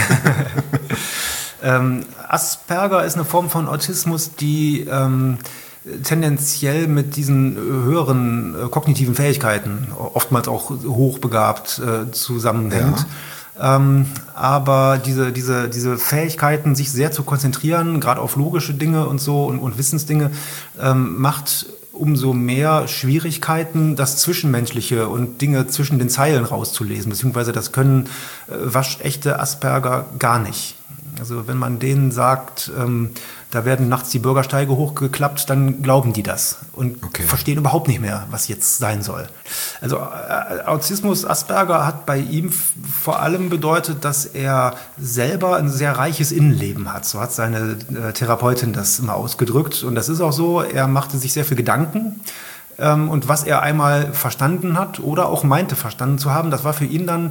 Speaker 7: Asperger ist eine Form von Autismus, die tendenziell mit diesen höheren kognitiven Fähigkeiten, oftmals auch hochbegabt, zusammenhängt. Ja. Aber diese Fähigkeiten, sich sehr zu konzentrieren, gerade auf logische Dinge und so und Wissensdinge, macht umso mehr Schwierigkeiten, das Zwischenmenschliche und Dinge zwischen den Zeilen rauszulesen, beziehungsweise das können waschechte Asperger gar nicht. Also wenn man denen sagt, da werden nachts die Bürgersteige hochgeklappt, dann glauben die das und verstehen überhaupt nicht mehr, was jetzt sein soll. Also Autismus Asperger hat bei ihm vor allem bedeutet, dass er selber ein sehr reiches Innenleben hat. So hat seine Therapeutin das immer ausgedrückt. Und das ist auch so, er machte sich sehr viel Gedanken. Und was er einmal verstanden hat oder auch meinte verstanden zu haben, das war für ihn dann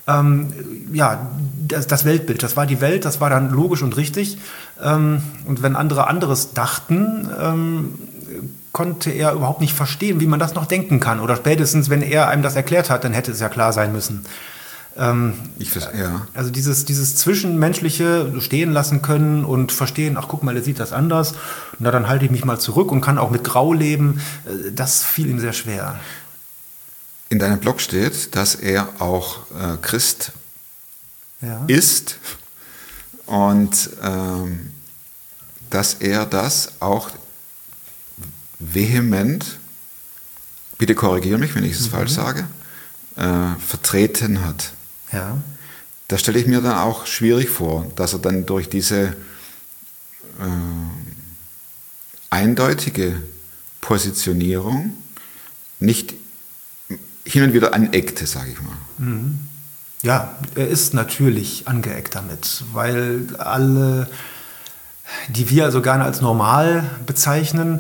Speaker 7: das Weltbild, das war die Welt, das war dann logisch und richtig. Und wenn andere anderes dachten, konnte er überhaupt nicht verstehen, wie man das noch denken kann. Oder spätestens, wenn er einem das erklärt hat, dann hätte es ja klar sein müssen. Also dieses Zwischenmenschliche stehen lassen können und verstehen, ach guck mal, der sieht das anders. Na, dann halte ich mich mal zurück und kann auch mit Grau leben. Das fiel ihm sehr schwer.
Speaker 1: In deinem Blog steht, dass er auch Christ ist und dass er das auch vehement, bitte korrigiere mich, wenn ich es falsch sage, vertreten hat.
Speaker 7: Ja.
Speaker 1: Da stelle ich mir dann auch schwierig vor, dass er dann durch diese eindeutige Positionierung nicht hin und wieder aneckte, sage ich mal.
Speaker 7: Ja, er ist natürlich angeeckt damit, weil alle, die wir also gerne als normal bezeichnen,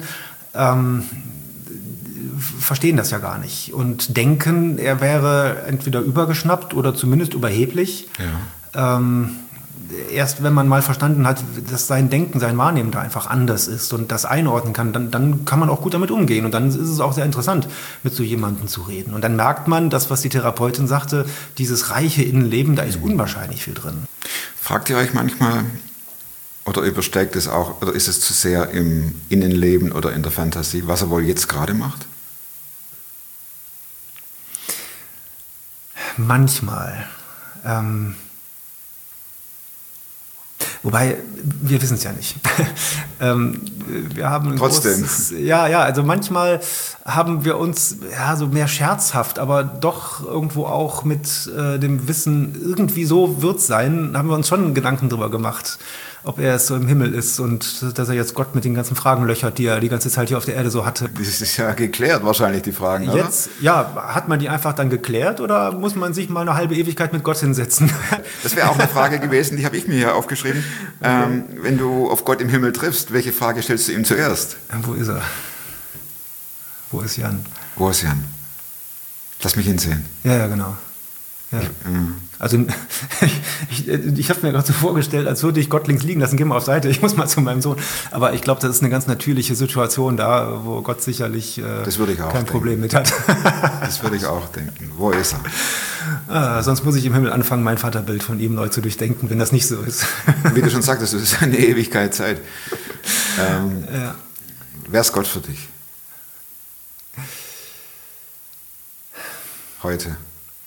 Speaker 7: verstehen das ja gar nicht und denken, er wäre entweder übergeschnappt oder zumindest überheblich. Ja. Erst wenn man mal verstanden hat, dass sein Denken, sein Wahrnehmen da einfach anders ist und das einordnen kann, dann kann man auch gut damit umgehen. Und dann ist es auch sehr interessant, mit so jemandem zu reden. Und dann merkt man, das, was die Therapeutin sagte, dieses reiche Innenleben, da ist unwahrscheinlich viel drin.
Speaker 1: Fragt ihr euch manchmal, oder übersteigt es auch, oder ist es zu sehr im Innenleben oder in der Fantasie, was er wohl jetzt gerade macht?
Speaker 7: Manchmal. Wobei, wir wissen es ja nicht. Wir haben ein
Speaker 1: trotzdem.
Speaker 7: Also manchmal haben wir uns so mehr scherzhaft, aber doch irgendwo auch mit dem Wissen, irgendwie so wird es sein, haben wir uns schon Gedanken drüber gemacht, ob er es so im Himmel ist und dass er jetzt Gott mit den ganzen Fragen löchert, die er die ganze Zeit hier auf der Erde so hatte.
Speaker 1: Das ist ja geklärt wahrscheinlich, die Fragen, oder?
Speaker 7: Jetzt, ja, hat man die einfach dann geklärt oder muss man sich mal eine halbe Ewigkeit mit Gott hinsetzen?
Speaker 1: Das wäre auch eine Frage gewesen, die habe ich mir hier aufgeschrieben. Okay. Wenn du auf Gott im Himmel triffst, welche Frage stellst du ihm zuerst?
Speaker 7: Wo ist er? Wo ist Jan?
Speaker 1: Wo ist Jan? Lass mich hinsehen.
Speaker 7: Ja, genau. Ja. Also ich habe mir gerade so vorgestellt, als würde ich Gott links liegen lassen, geh mal auf Seite, ich muss mal zu meinem Sohn. Aber ich glaube, das ist eine ganz natürliche Situation da, wo Gott sicherlich
Speaker 1: das würde ich auch
Speaker 7: kein
Speaker 1: denken.
Speaker 7: Problem mit hat.
Speaker 1: Das würde ich auch denken. Wo ist er?
Speaker 7: Sonst muss ich im Himmel anfangen, mein Vaterbild von ihm neu zu durchdenken, wenn das nicht so ist.
Speaker 1: Wie du schon sagtest, es ist eine Ewigkeit Zeit. Wer ist Gott für dich? Heute.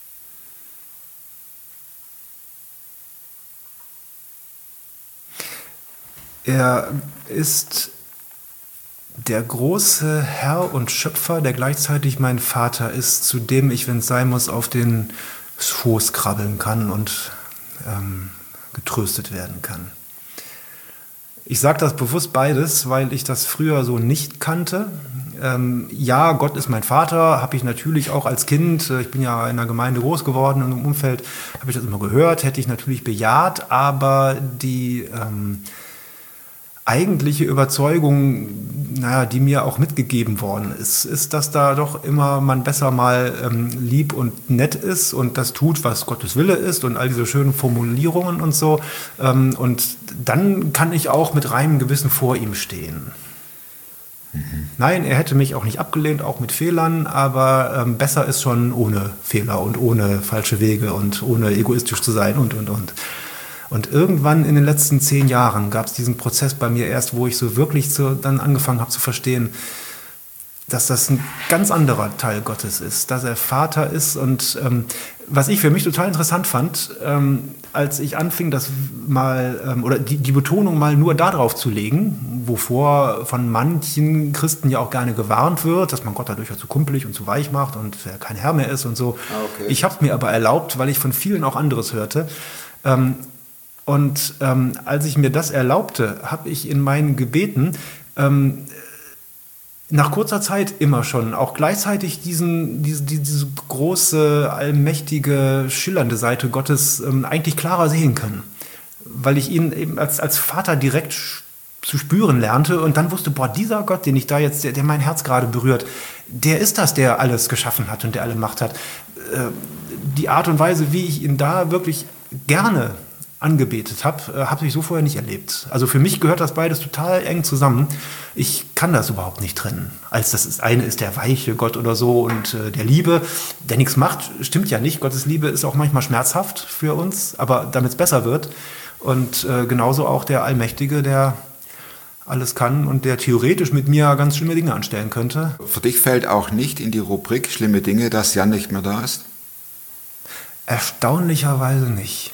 Speaker 7: Er ist der große Herr und Schöpfer, der gleichzeitig mein Vater ist, zu dem ich, wenn es sein muss, auf den Schoß krabbeln kann und getröstet werden kann. Ich sage das bewusst beides, weil ich das früher so nicht kannte. Ja, Gott ist mein Vater, habe ich natürlich auch als Kind, ich bin ja in einer Gemeinde groß geworden und im Umfeld habe ich das immer gehört, hätte ich natürlich bejaht, aber die eigentliche Überzeugung, die mir auch mitgegeben worden ist, dass da doch immer man besser mal lieb und nett ist und das tut, was Gottes Wille ist und all diese schönen Formulierungen und so. Und dann kann ich auch mit reinem Gewissen vor ihm stehen. Nein, er hätte mich auch nicht abgelehnt, auch mit Fehlern, aber besser ist schon ohne Fehler und ohne falsche Wege und ohne egoistisch zu sein und. Und irgendwann in den letzten 10 Jahren gab es diesen Prozess bei mir erst, wo ich so wirklich dann angefangen habe zu verstehen, dass das ein ganz anderer Teil Gottes ist, dass er Vater ist. Und was ich für mich total interessant fand, als ich anfing, das mal oder die Betonung mal nur darauf zu legen, wovor von manchen Christen ja auch gerne gewarnt wird, dass man Gott dadurch zu kumpelig und zu weich macht und er kein Herr mehr ist und so. Okay. Ich habe es mir aber erlaubt, weil ich von vielen auch anderes hörte. Und als ich mir das erlaubte, habe ich in meinen Gebeten nach kurzer Zeit immer schon auch gleichzeitig diese große, allmächtige, schillernde Seite Gottes eigentlich klarer sehen können. Weil ich ihn eben als Vater direkt zu spüren lernte und dann wusste, dieser Gott, den ich da jetzt, der mein Herz gerade berührt, der ist das, der alles geschaffen hat und der alle Macht hat. Die Art und Weise, wie ich ihn da wirklich gerne angebetet habe ich so vorher nicht erlebt. Also für mich gehört das beides total eng zusammen. Ich kann das überhaupt nicht trennen. Als das eine ist der weiche Gott oder so und der Liebe, der nichts macht, stimmt ja nicht. Gottes Liebe ist auch manchmal schmerzhaft für uns, aber damit es besser wird. Und genauso auch der Allmächtige, der alles kann und der theoretisch mit mir ganz schlimme Dinge anstellen könnte.
Speaker 1: Für dich fällt auch nicht in die Rubrik schlimme Dinge, dass Jan nicht mehr da ist?
Speaker 7: Erstaunlicherweise nicht.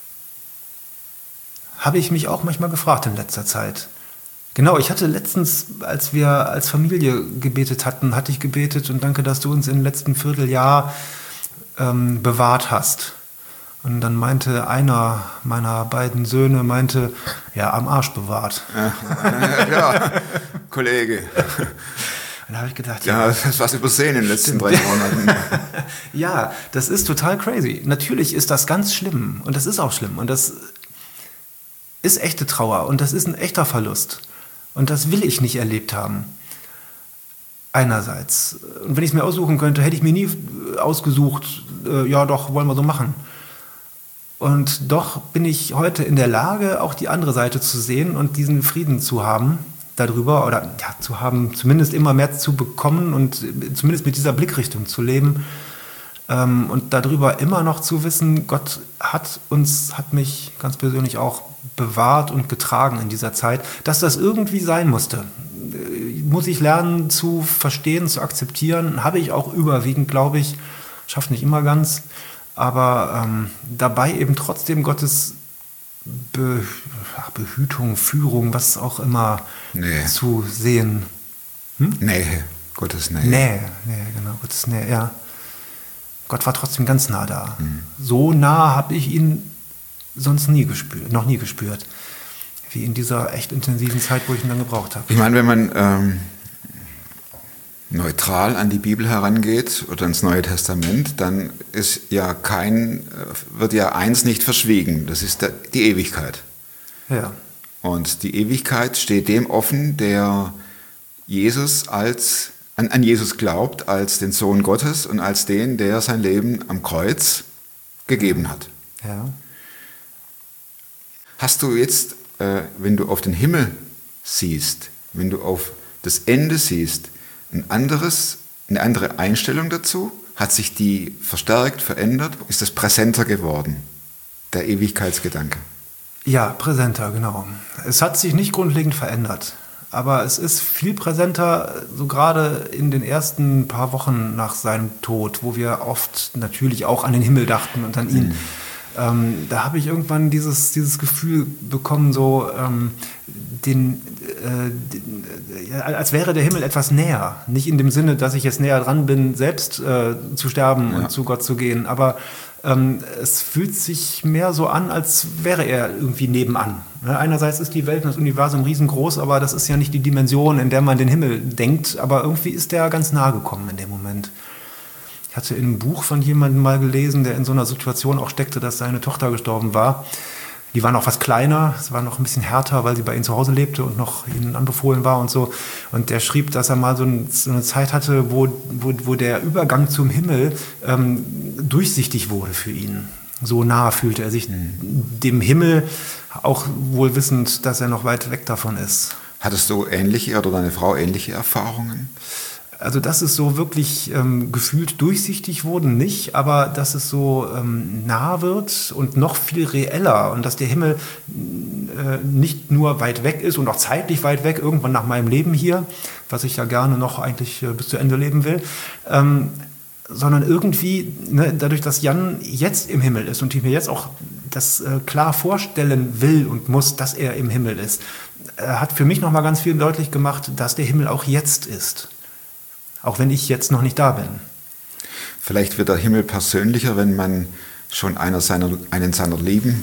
Speaker 7: Habe ich mich auch manchmal gefragt in letzter Zeit. Genau, ich hatte letztens, als wir als Familie gebetet hatten, hatte ich gebetet und danke, dass du uns im letzten Vierteljahr bewahrt hast. Und dann meinte einer meiner beiden Söhne, ja, am Arsch bewahrt.
Speaker 1: Ja, Kollege.
Speaker 7: Dann habe ich gedacht,
Speaker 1: ja, das ist was übersehen in den letzten 3 Monaten.
Speaker 7: Ja, das ist total crazy. Natürlich ist das ganz schlimm und das ist auch schlimm und das ist echte Trauer und das ist ein echter Verlust. Und das will ich nicht erlebt haben. Einerseits. Und wenn ich es mir aussuchen könnte, hätte ich mir nie ausgesucht, ja doch, wollen wir so machen. Und doch bin ich heute in der Lage, auch die andere Seite zu sehen und diesen Frieden zu haben darüber, oder ja, zu haben, zumindest immer mehr zu bekommen und zumindest mit dieser Blickrichtung zu leben. Und darüber immer noch zu wissen, Gott hat mich ganz persönlich auch bewahrt und getragen in dieser Zeit, dass das irgendwie sein musste. Muss ich lernen zu verstehen, zu akzeptieren, habe ich auch überwiegend, glaube ich, schafft nicht immer ganz, aber dabei eben trotzdem Gottes Behütung, Führung, was auch immer zu sehen.
Speaker 1: Nähe, Gottes Nähe.
Speaker 7: Nähe, genau, Gottes Nähe, ja. Gott war trotzdem ganz nah da. So nah habe ich ihn sonst noch nie gespürt, wie in dieser echt intensiven Zeit, wo ich ihn dann gebraucht habe.
Speaker 1: Ich meine, wenn man neutral an die Bibel herangeht oder ins Neue Testament, dann wird ja eins nicht verschwiegen, das ist die Ewigkeit.
Speaker 7: Ja.
Speaker 1: Und die Ewigkeit steht dem offen, der Jesus als an Jesus glaubt als den Sohn Gottes und als den, der sein Leben am Kreuz gegeben hat.
Speaker 7: Ja.
Speaker 1: Hast du jetzt, wenn du auf den Himmel siehst, wenn du auf das Ende siehst, eine andere Einstellung dazu? Hat sich die verstärkt, verändert? Ist das präsenter geworden, der Ewigkeitsgedanke?
Speaker 7: Ja, präsenter, genau. Es hat sich nicht grundlegend verändert, aber es ist viel präsenter, so gerade in den ersten paar Wochen nach seinem Tod, wo wir oft natürlich auch an den Himmel dachten und an ihn. Da habe ich irgendwann dieses Gefühl bekommen, so als wäre der Himmel etwas näher. Nicht in dem Sinne, dass ich jetzt näher dran bin, selbst zu sterben und zu Gott zu gehen, aber es fühlt sich mehr so an, als wäre er irgendwie nebenan. Einerseits ist die Welt und das Universum riesengroß, aber das ist ja nicht die Dimension, in der man den Himmel denkt, aber irgendwie ist der ganz nahe gekommen in dem Moment. Ich hatte in einem Buch von jemandem mal gelesen, der in so einer Situation auch steckte, dass seine Tochter gestorben war. Die war noch was kleiner, es war noch ein bisschen härter, weil sie bei ihm zu Hause lebte und noch ihnen anbefohlen war und so. Und der schrieb, dass er mal so eine Zeit hatte, wo der Übergang zum Himmel durchsichtig wurde für ihn. So nah fühlte er sich dem Himmel, auch wohl wissend, dass er noch weit weg davon ist.
Speaker 1: Hattest du ähnliche oder deine Frau ähnliche Erfahrungen?
Speaker 7: Also dass es so wirklich gefühlt durchsichtig wurde, nicht, aber dass es so nah wird und noch viel reeller und dass der Himmel nicht nur weit weg ist und auch zeitlich weit weg, irgendwann nach meinem Leben hier, was ich ja gerne noch eigentlich bis zu Ende leben will, sondern irgendwie, dadurch, dass Jan jetzt im Himmel ist und ich mir jetzt auch das klar vorstellen will und muss, dass er im Himmel ist, hat für mich nochmal ganz viel deutlich gemacht, dass der Himmel auch jetzt ist. Auch wenn ich jetzt noch nicht da bin.
Speaker 1: Vielleicht wird der Himmel persönlicher, wenn man schon einen seiner Lieben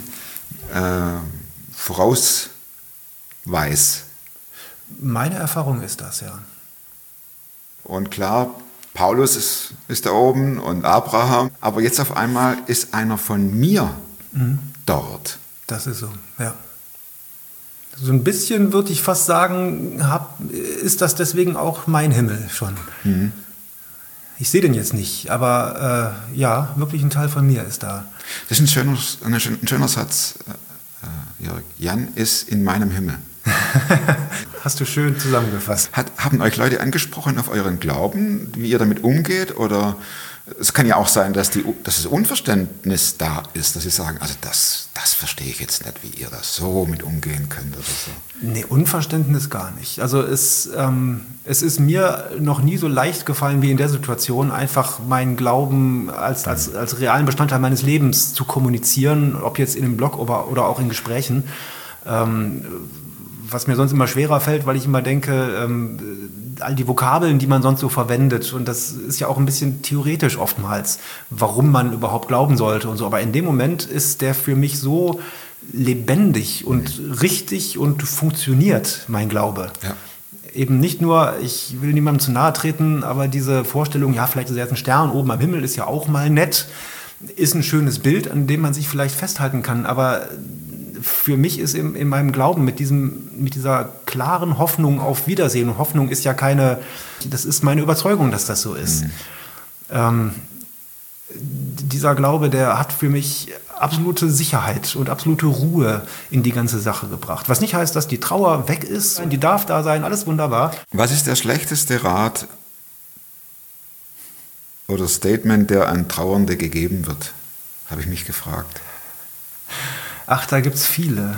Speaker 1: voraus weiß.
Speaker 7: Meine Erfahrung ist das, ja.
Speaker 1: Und klar, Paulus ist da oben und Abraham, aber jetzt auf einmal ist einer von mir dort.
Speaker 7: Das ist so, ja. So ein bisschen würde ich fast sagen, ist das deswegen auch mein Himmel schon. Ich sehe den jetzt nicht, aber ja, wirklich ein Teil von mir ist da.
Speaker 1: Das ist ein schöner Satz, Jörg. Jan ist in meinem Himmel.
Speaker 7: Hast du schön zusammengefasst.
Speaker 1: Haben euch Leute angesprochen auf euren Glauben, wie ihr damit umgeht? Oder es kann ja auch sein, dass das Unverständnis da ist, dass sie sagen, also das verstehe ich jetzt nicht, wie ihr das so mit umgehen könnt oder so.
Speaker 7: Nee, Unverständnis gar nicht. Also es ist mir noch nie so leicht gefallen wie in der Situation, einfach meinen Glauben als realen Bestandteil meines Lebens zu kommunizieren, ob jetzt in einem Blog oder auch in Gesprächen. Was mir sonst immer schwerer fällt, weil ich immer denke, all die Vokabeln, die man sonst so verwendet, und das ist ja auch ein bisschen theoretisch oftmals, warum man überhaupt glauben sollte und so. Aber in dem Moment ist der für mich so lebendig und richtig und funktioniert, mein Glaube. Ja. Eben nicht nur, ich will niemandem zu nahe treten, aber diese Vorstellung, ja, vielleicht ist jetzt ein Stern oben am Himmel, ist ja auch mal nett, ist ein schönes Bild, an dem man sich vielleicht festhalten kann, aber für mich ist in meinem Glauben mit dieser klaren Hoffnung auf Wiedersehen, und Hoffnung ist ja das ist meine Überzeugung, dass das so ist. Dieser Glaube, der hat für mich absolute Sicherheit und absolute Ruhe in die ganze Sache gebracht. Was nicht heißt, dass die Trauer weg ist, die darf da sein, alles wunderbar.
Speaker 1: Was ist der schlechteste Rat oder Statement, der an Trauernde gegeben wird? Habe ich mich gefragt.
Speaker 7: Ach, da gibt's viele.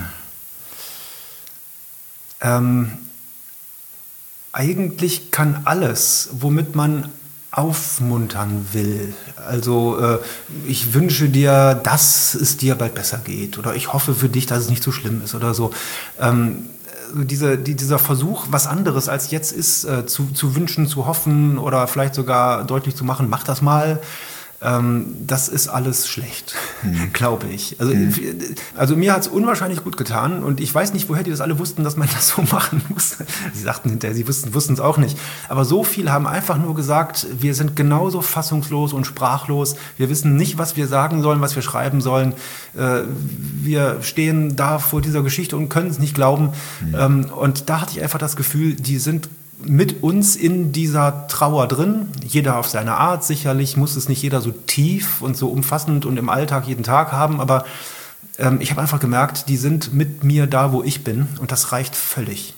Speaker 7: Eigentlich kann alles, womit man aufmuntern will. Also ich wünsche dir, dass es dir bald besser geht, oder ich hoffe für dich, dass es nicht so schlimm ist oder so. Dieser Versuch, was anderes als jetzt ist, zu wünschen, zu hoffen oder vielleicht sogar deutlich zu machen, mach das mal. Das ist alles schlecht, glaube ich. Also mir hat es unwahrscheinlich gut getan und ich weiß nicht, woher die das alle wussten, dass man das so machen muss. Sie sagten hinterher, sie wussten es auch nicht. Aber so viele haben einfach nur gesagt, wir sind genauso fassungslos und sprachlos. Wir wissen nicht, was wir sagen sollen, was wir schreiben sollen. Wir stehen da vor dieser Geschichte und können es nicht glauben. Und da hatte ich einfach das Gefühl, die sind mit uns in dieser Trauer drin, jeder auf seine Art. Sicherlich muss es nicht jeder so tief und so umfassend und im Alltag jeden Tag haben, aber ich habe einfach gemerkt, die sind mit mir da, wo ich bin, und das reicht völlig.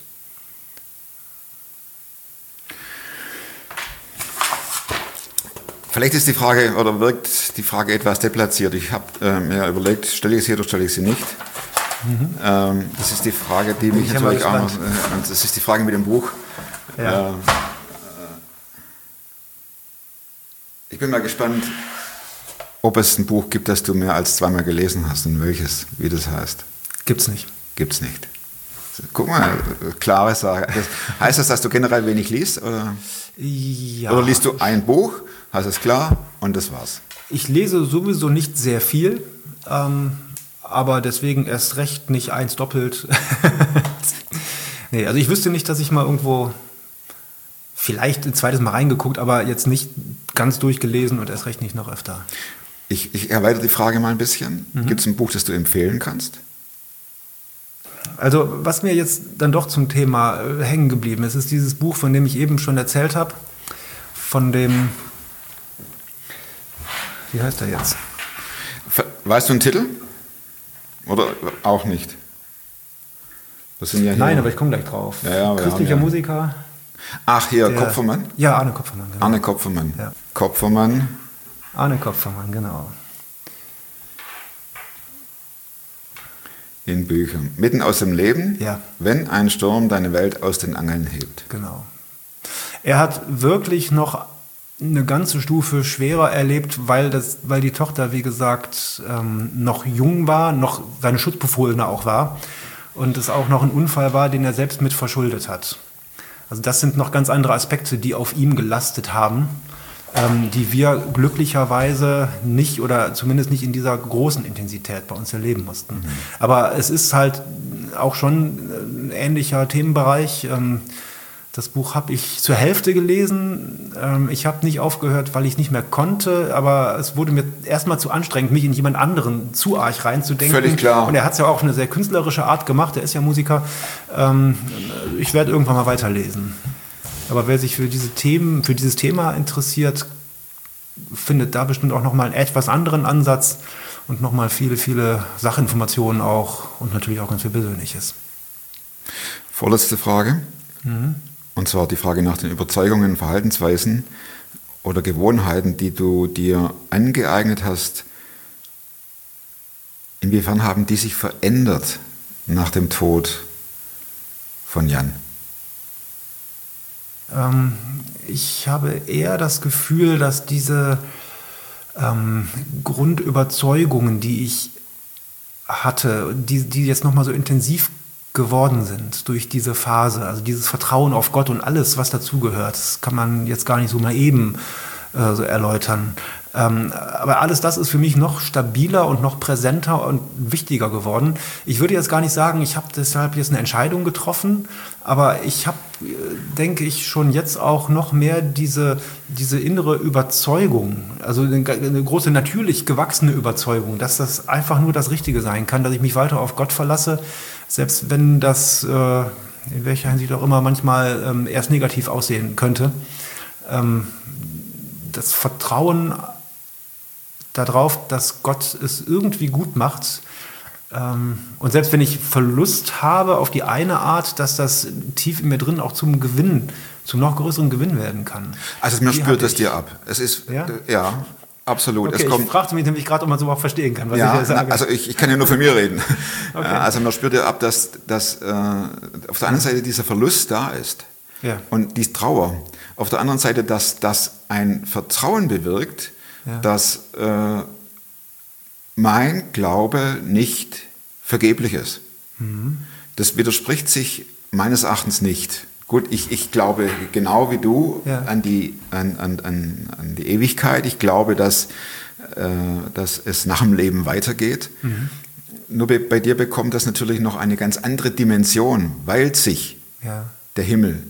Speaker 1: Vielleicht ist die Frage, oder wirkt die Frage etwas deplatziert. Ich habe mir überlegt, stelle ich sie oder stelle ich sie nicht? Das ist die Frage, die mich natürlich auch noch, und das ist die Frage mit dem Buch.
Speaker 7: Ja.
Speaker 1: Ich bin mal gespannt, ob es ein Buch gibt, das du mehr als zweimal gelesen hast und welches, wie das heißt.
Speaker 7: Gibt's nicht.
Speaker 1: Gibt's nicht. Guck mal, klare Sache. Heißt das, dass du generell wenig liest? Oder?
Speaker 7: Ja.
Speaker 1: Oder liest du ein Buch, hast es klar und das war's?
Speaker 7: Ich lese sowieso nicht sehr viel, aber deswegen erst recht nicht eins doppelt. Nee, also ich wüsste nicht, dass ich mal irgendwo vielleicht ein zweites Mal reingeguckt, aber jetzt nicht ganz durchgelesen und erst recht nicht noch öfter.
Speaker 1: Ich erweitere die Frage mal ein bisschen. Gibt es ein Buch, das du empfehlen kannst?
Speaker 7: Also was mir jetzt dann doch zum Thema hängen geblieben ist, ist dieses Buch, von dem ich eben schon erzählt habe, von dem, wie heißt er jetzt?
Speaker 1: Weißt du einen Titel? Oder auch nicht? Das sind ja hier.
Speaker 7: Nein, aber ich komme gleich drauf.
Speaker 1: Ja,
Speaker 7: Christlicher Musiker.
Speaker 1: Ach, hier, Kopfermann?
Speaker 7: Ja, Arne Kopfermann. Genau.
Speaker 1: Arne Kopfermann.
Speaker 7: Ja.
Speaker 1: Kopfermann.
Speaker 7: Arne Kopfermann, genau.
Speaker 1: In Büchern. Mitten aus dem Leben,
Speaker 7: Ja.
Speaker 1: Wenn ein Sturm deine Welt aus den Angeln hebt.
Speaker 7: Genau. Er hat wirklich noch eine ganze Stufe schwerer erlebt, weil die Tochter, wie gesagt, noch jung war, noch seine Schutzbefohlene auch war und es auch noch ein Unfall war, den er selbst mit verschuldet hat. Also das sind noch ganz andere Aspekte, die auf ihm gelastet haben, die wir glücklicherweise nicht oder zumindest nicht in dieser großen Intensität bei uns erleben mussten. Mhm. Aber es ist halt auch schon ein ähnlicher Themenbereich. Das Buch habe ich zur Hälfte gelesen. Ich habe nicht aufgehört, weil ich nicht mehr konnte, aber es wurde mir erstmal zu anstrengend, mich in jemand anderen zu arg reinzudenken.
Speaker 1: Völlig klar.
Speaker 7: Und er hat es ja auch auf eine sehr künstlerische Art gemacht, er ist ja Musiker. Ich werde irgendwann mal weiterlesen. Aber wer sich für dieses Thema interessiert, findet da bestimmt auch nochmal einen etwas anderen Ansatz und nochmal viele, viele Sachinformationen auch und natürlich auch ganz viel Persönliches.
Speaker 1: Vorletzte Frage. Und zwar die Frage nach den Überzeugungen, Verhaltensweisen oder Gewohnheiten, die du dir angeeignet hast. Inwiefern haben die sich verändert nach dem Tod von Jan?
Speaker 7: Ich habe eher das Gefühl, dass diese Grundüberzeugungen, die ich hatte, die jetzt nochmal so intensiv geworden sind durch diese Phase, also dieses Vertrauen auf Gott und alles, was dazugehört, das kann man jetzt gar nicht so mal eben so erläutern. Aber alles das ist für mich noch stabiler und noch präsenter und wichtiger geworden. Ich würde jetzt gar nicht sagen, ich habe deshalb jetzt eine Entscheidung getroffen, aber ich habe, denke ich, schon jetzt auch noch mehr diese innere Überzeugung, also eine große natürlich gewachsene Überzeugung, dass das einfach nur das Richtige sein kann, dass ich mich weiter auf Gott verlasse, selbst wenn das in welcher Hinsicht auch immer manchmal erst negativ aussehen könnte. Das Vertrauen darauf, dass Gott es irgendwie gut macht. Und selbst wenn ich Verlust habe auf die eine Art, dass das tief in mir drin auch zum Gewinn, zum noch größeren Gewinn werden kann.
Speaker 1: Also man spürt es dir ab. Es ist, ja, absolut.
Speaker 7: Okay,
Speaker 1: es kommt,
Speaker 7: ich fragte mich nämlich gerade, ob man so überhaupt verstehen kann, was ich hier sage.
Speaker 1: Also ich kann ja nur von mir reden.
Speaker 7: Okay.
Speaker 1: Also man spürt dir ab, dass auf der einen Seite dieser Verlust da ist und die Trauer. Auf der anderen Seite, dass das ein Vertrauen bewirkt, dass mein Glaube nicht vergeblich ist. Das widerspricht sich meines Erachtens nicht. Gut, ich glaube genau wie du an die Ewigkeit. Ich glaube, dass es nach dem Leben weitergeht. Nur bei dir bekommt das natürlich noch eine ganz andere Dimension, weil sich der Himmel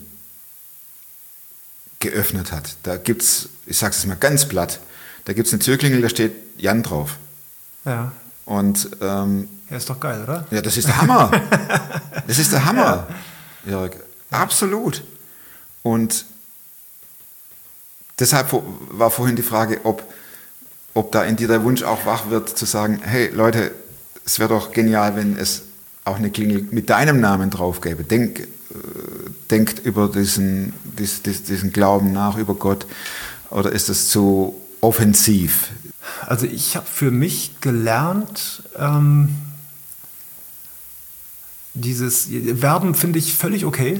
Speaker 1: geöffnet hat. Da gibt's, ich sage es mal ganz platt, da gibt es eine Türklingel, da steht Jan drauf. Ja. Und
Speaker 7: ist doch geil, oder?
Speaker 1: Ja, das ist der Hammer. Das ist der Hammer, Jörg. Absolut. Und deshalb war vorhin die Frage, ob da in dir der Wunsch auch wach wird, zu sagen, hey Leute, es wäre doch genial, wenn es auch eine Klingel mit deinem Namen drauf gäbe. Denkt über diesen Glauben nach, über Gott, oder ist es zu offensiv?
Speaker 7: Also ich habe für mich gelernt, dieses Verben finde ich völlig okay.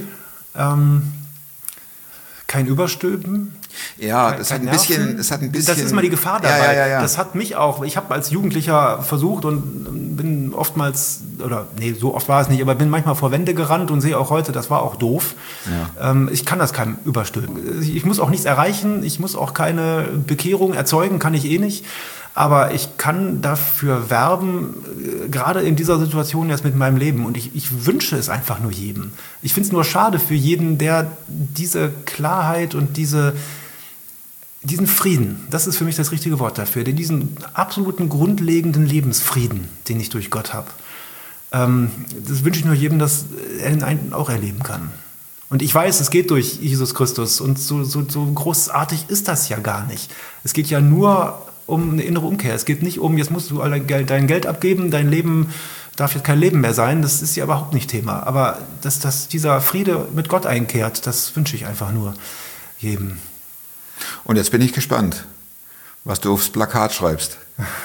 Speaker 7: Kein Überstülpen.
Speaker 1: Ja, das hat ein bisschen. Das
Speaker 7: ist mal die Gefahr dabei.
Speaker 1: Ja.
Speaker 7: Das hat mich auch. Ich habe als Jugendlicher versucht und bin oftmals, so oft war es nicht, aber bin manchmal vor Wände gerannt und sehe auch heute, das war auch doof. Ja. Ich kann das keinem überstülpen. Ich muss auch nichts erreichen, ich muss auch keine Bekehrung erzeugen, kann ich eh nicht. Aber ich kann dafür werben, gerade in dieser Situation jetzt mit meinem Leben. Und ich wünsche es einfach nur jedem. Ich finde es nur schade für jeden, der diese Klarheit und diesen Frieden, das ist für mich das richtige Wort dafür, diesen absoluten grundlegenden Lebensfrieden, den ich durch Gott habe. Das wünsche ich nur jedem, dass er ihn auch erleben kann. Und ich weiß, es geht durch Jesus Christus. Und so großartig ist das ja gar nicht. Es geht ja nur um eine innere Umkehr. Es geht nicht um, jetzt musst du dein Geld abgeben, dein Leben darf jetzt kein Leben mehr sein. Das ist ja überhaupt nicht Thema. Aber dass dieser Friede mit Gott einkehrt, das wünsche ich einfach nur jedem.
Speaker 1: Und jetzt bin ich gespannt, was du aufs Plakat schreibst.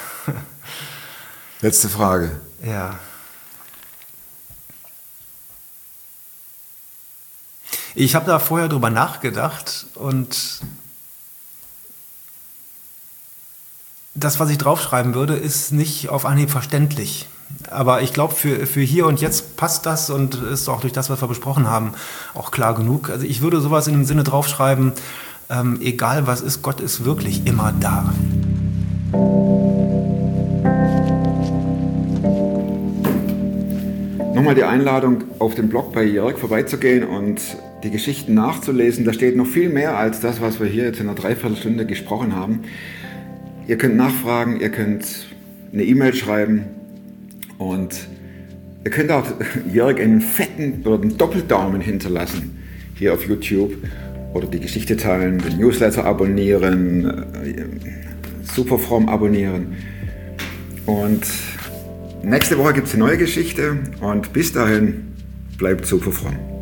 Speaker 1: Letzte Frage.
Speaker 7: Ja. Ich habe da vorher drüber nachgedacht und das, was ich draufschreiben würde, ist nicht auf Anhieb verständlich. Aber ich glaube, für hier und jetzt passt das und ist auch durch das, was wir besprochen haben, auch klar genug. Also ich würde sowas in dem Sinne draufschreiben, egal was ist, Gott ist wirklich immer da.
Speaker 1: Nochmal die Einladung, auf dem Blog bei Jörg vorbeizugehen und die Geschichten nachzulesen. Da steht noch viel mehr als das, was wir hier jetzt in einer Dreiviertelstunde gesprochen haben. Ihr könnt nachfragen, ihr könnt eine E-Mail schreiben und ihr könnt auch Jörg einen fetten oder einen Doppeldaumen hinterlassen hier auf YouTube oder die Geschichte teilen, den Newsletter abonnieren, Superfromm abonnieren. Und nächste Woche gibt es eine neue Geschichte und bis dahin bleibt superfromm.